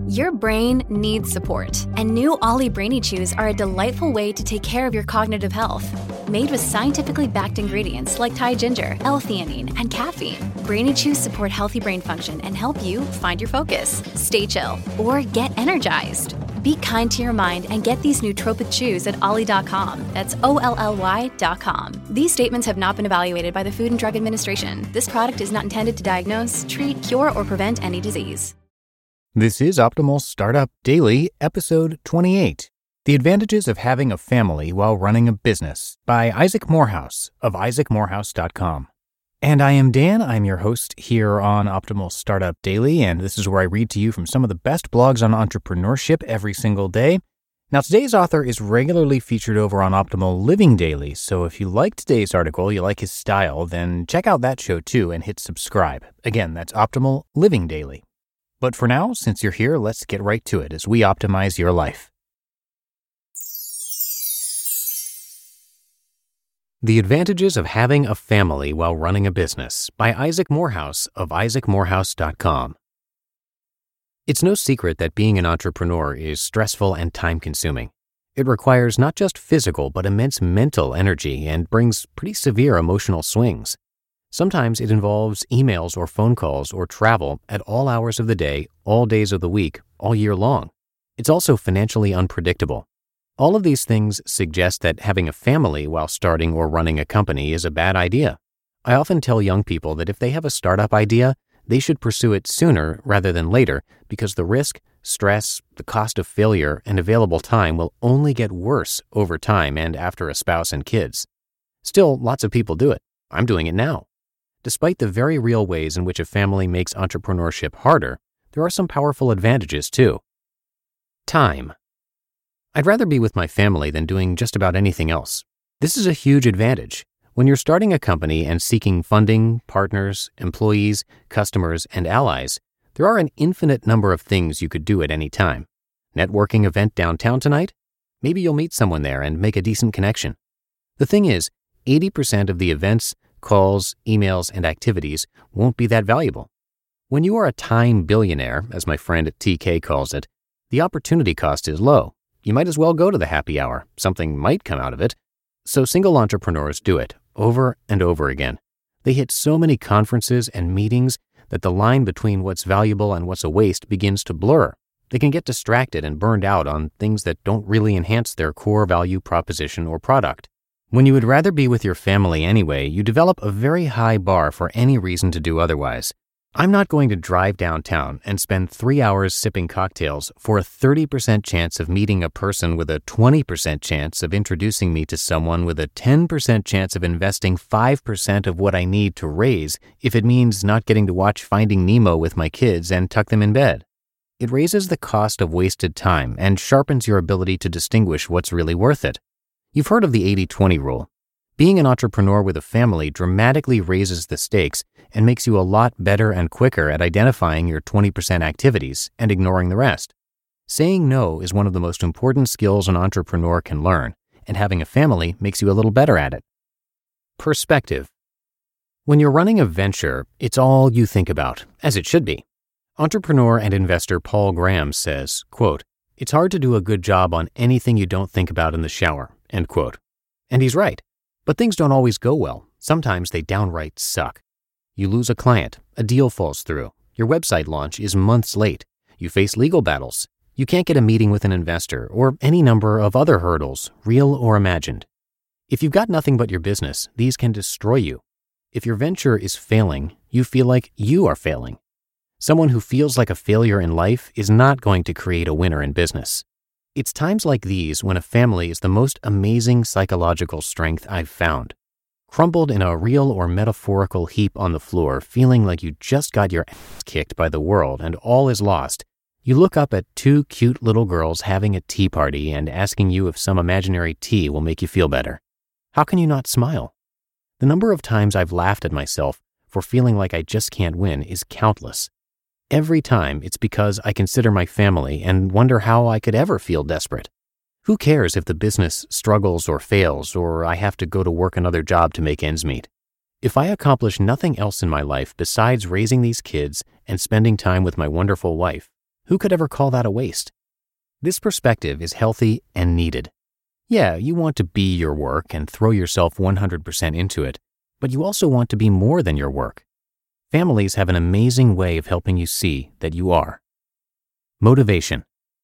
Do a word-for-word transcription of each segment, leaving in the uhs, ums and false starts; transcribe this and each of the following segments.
Your brain needs support, and new Ollie Brainy Chews are a delightful way to take care of your cognitive health. Made with scientifically backed ingredients like Thai ginger, L-theanine, and caffeine, Brainy Chews support healthy brain function and help you find your focus, stay chill, or get energized. Be kind to your mind and get these nootropic chews at ollie dot com. That's O L L Y dot com. These statements have not been evaluated by the Food and Drug Administration. This product is not intended to diagnose, treat, cure, or prevent any disease. This is Optimal Startup Daily, episode twenty-eight, The Advantages of Having a Family While Running a Business, by Isaac Morehouse of isaac morehouse dot com. And I am Dan, I'm your host here on Optimal Startup Daily, and this is where I read to you from some of the best blogs on entrepreneurship every single day. Now, today's author is regularly featured over on Optimal Living Daily, so if you like today's article, you like his style, then check out that show too and hit subscribe. Again, that's Optimal Living Daily. But for now, since you're here, let's get right to it as we optimize your life. The Advantages of Having a Family While Running a Business, by Isaac Morehouse of isaac morehouse dot com. It's no secret that being an entrepreneur is stressful and time-consuming. It requires not just physical but immense mental energy and brings pretty severe emotional swings. Sometimes it involves emails or phone calls or travel at all hours of the day, all days of the week, all year long. It's also financially unpredictable. All of these things suggest that having a family while starting or running a company is a bad idea. I often tell young people that if they have a startup idea, they should pursue it sooner rather than later because the risk, stress, the cost of failure, and available time will only get worse over time and after a spouse and kids. Still, lots of people do it. I'm doing it now. Despite the very real ways in which a family makes entrepreneurship harder, there are some powerful advantages too. Time. I'd rather be with my family than doing just about anything else. This is a huge advantage. When you're starting a company and seeking funding, partners, employees, customers, and allies, there are an infinite number of things you could do at any time. Networking event downtown tonight? Maybe you'll meet someone there and make a decent connection. The thing is, eighty percent of the events, calls, emails, and activities won't be that valuable. When you are a time billionaire, as my friend at T K calls it, the opportunity cost is low. You might as well go to the happy hour. Something might come out of it. So single entrepreneurs do it over and over again. They hit so many conferences and meetings that the line between what's valuable and what's a waste begins to blur. They can get distracted and burned out on things that don't really enhance their core value proposition or product. When you would rather be with your family anyway, you develop a very high bar for any reason to do otherwise. I'm not going to drive downtown and spend three hours sipping cocktails for a thirty percent chance of meeting a person with a twenty percent chance of introducing me to someone with a ten percent chance of investing five percent of what I need to raise if it means not getting to watch Finding Nemo with my kids and tuck them in bed. It raises the cost of wasted time and sharpens your ability to distinguish what's really worth it. You've heard of the eighty twenty rule. Being an entrepreneur with a family dramatically raises the stakes and makes you a lot better and quicker at identifying your twenty percent activities and ignoring the rest. Saying no is one of the most important skills an entrepreneur can learn, and having a family makes you a little better at it. Perspective. When you're running a venture, it's all you think about, as it should be. Entrepreneur and investor Paul Graham says, quote, "It's hard to do a good job on anything you don't think about in the shower," end quote. And he's right. But things don't always go well. Sometimes they downright suck. You lose a client, a deal falls through, your website launch is months late, you face legal battles, you can't get a meeting with an investor, or any number of other hurdles, real or imagined. If you've got nothing but your business, these can destroy you. If your venture is failing, you feel like you are failing. Someone who feels like a failure in life is not going to create a winner in business. It's times like these when a family is the most amazing psychological strength I've found. Crumpled in a real or metaphorical heap on the floor, feeling like you just got your ass kicked by the world and all is lost, you look up at two cute little girls having a tea party and asking you if some imaginary tea will make you feel better. How can you not smile? The number of times I've laughed at myself for feeling like I just can't win is countless. Every time it's because I consider my family and wonder how I could ever feel desperate. Who cares if the business struggles or fails or I have to go to work another job to make ends meet? If I accomplish nothing else in my life besides raising these kids and spending time with my wonderful wife, Who could ever call that a waste? This perspective is healthy and needed. Yeah, you want to be your work and throw yourself one hundred percent into it, but you also want to be more than your work. Families have an amazing way of helping you see that you are. Motivation.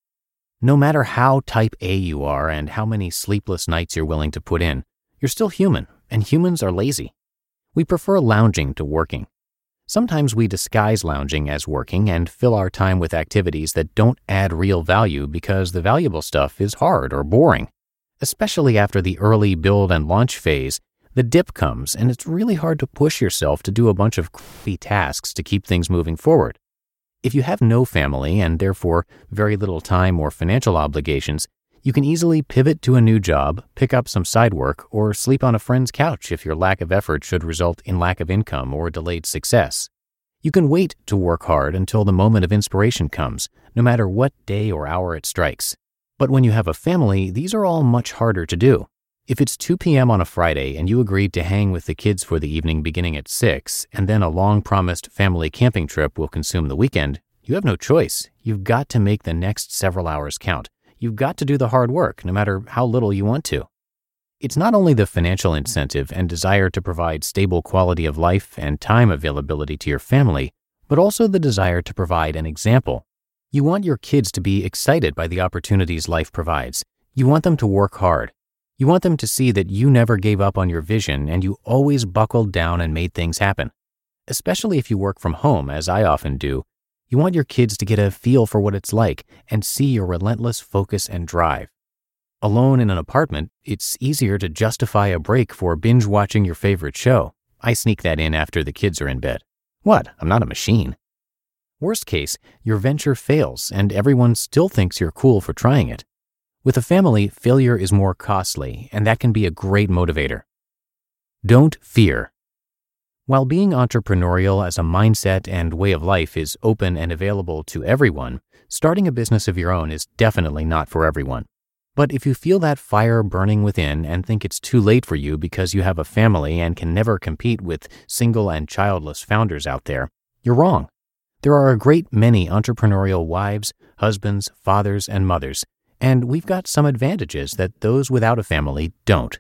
No matter how type A you are and how many sleepless nights you're willing to put in, you're still human, and humans are lazy. We prefer lounging to working. Sometimes we disguise lounging as working and fill our time with activities that don't add real value because the valuable stuff is hard or boring. Especially after the early build and launch phase, the dip comes and it's really hard to push yourself to do a bunch of crappy tasks to keep things moving forward. If you have no family and therefore very little time or financial obligations, you can easily pivot to a new job, pick up some side work, or sleep on a friend's couch if your lack of effort should result in lack of income or delayed success. You can wait to work hard until the moment of inspiration comes, no matter what day or hour it strikes. But when you have a family, these are all much harder to do. If it's two p.m. on a Friday and you agreed to hang with the kids for the evening beginning at six, and then a long-promised family camping trip will consume the weekend, you have no choice. You've got to make the next several hours count. You've got to do the hard work, no matter how little you want to. It's not only the financial incentive and desire to provide stable quality of life and time availability to your family, but also the desire to provide an example. You want your kids to be excited by the opportunities life provides. You want them to work hard. You want them to see that you never gave up on your vision and you always buckled down and made things happen. Especially if you work from home, as I often do, you want your kids to get a feel for what it's like and see your relentless focus and drive. Alone in an apartment, it's easier to justify a break for binge watching your favorite show. I sneak that in after the kids are in bed. What? I'm not a machine. Worst case, your venture fails and everyone still thinks you're cool for trying it. With a family, failure is more costly, and that can be a great motivator. Don't fear. While being entrepreneurial as a mindset and way of life is open and available to everyone, starting a business of your own is definitely not for everyone. But if you feel that fire burning within and think it's too late for you because you have a family and can never compete with single and childless founders out there, you're wrong. There are a great many entrepreneurial wives, husbands, fathers, and mothers, and we've got some advantages that those without a family don't.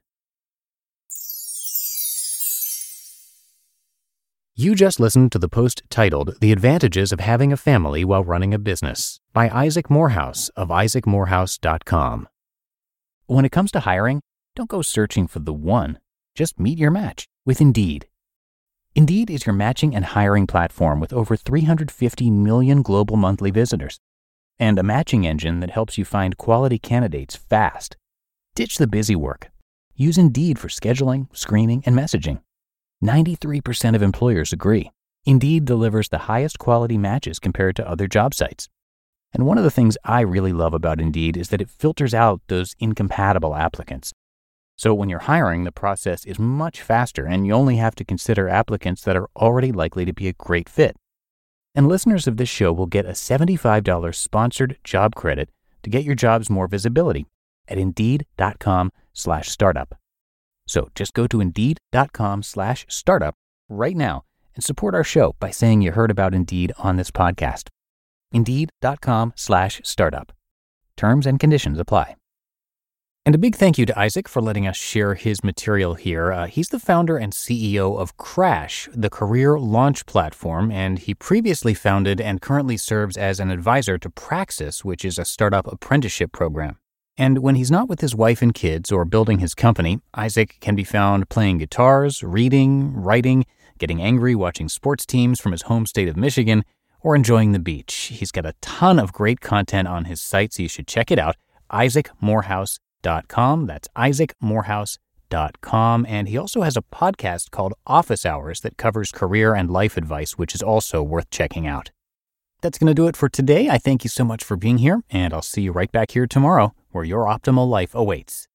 You just listened to the post titled The Advantages of Having a Family While Running a Business by Isaac Morehouse of isaac morehouse dot com. When it comes to hiring, don't go searching for the one. Just meet your match with Indeed. Indeed is your matching and hiring platform with over three hundred fifty million global monthly visitors and a matching engine that helps you find quality candidates fast. Ditch the busy work. Use Indeed for scheduling, screening, and messaging. ninety-three percent of employers agree. Indeed delivers the highest quality matches compared to other job sites. And one of the things I really love about Indeed is that it filters out those incompatible applicants. So when you're hiring, the process is much faster and you only have to consider applicants that are already likely to be a great fit. And listeners of this show will get a seventy-five dollars sponsored job credit to get your jobs more visibility at indeed.com slash startup. So just go to indeed.com slash startup right now and support our show by saying you heard about Indeed on this podcast. Indeed.com slash startup. Terms and conditions apply. And a big thank you to Isaac for letting us share his material here. Uh, he's the founder and C E O of Crash, the career launch platform, and he previously founded and currently serves as an advisor to Praxis, which is a startup apprenticeship program. And when he's not with his wife and kids or building his company, Isaac can be found playing guitars, reading, writing, getting angry watching sports teams from his home state of Michigan, or enjoying the beach. He's got a ton of great content on his site, so you should check it out, isaac morehouse dot com. That's isaac morehouse dot com. And he also has a podcast called Office Hours that covers career and life advice, which is also worth checking out. That's going to do it for today. I thank you so much for being here, and I'll see you right back here tomorrow where your optimal life awaits.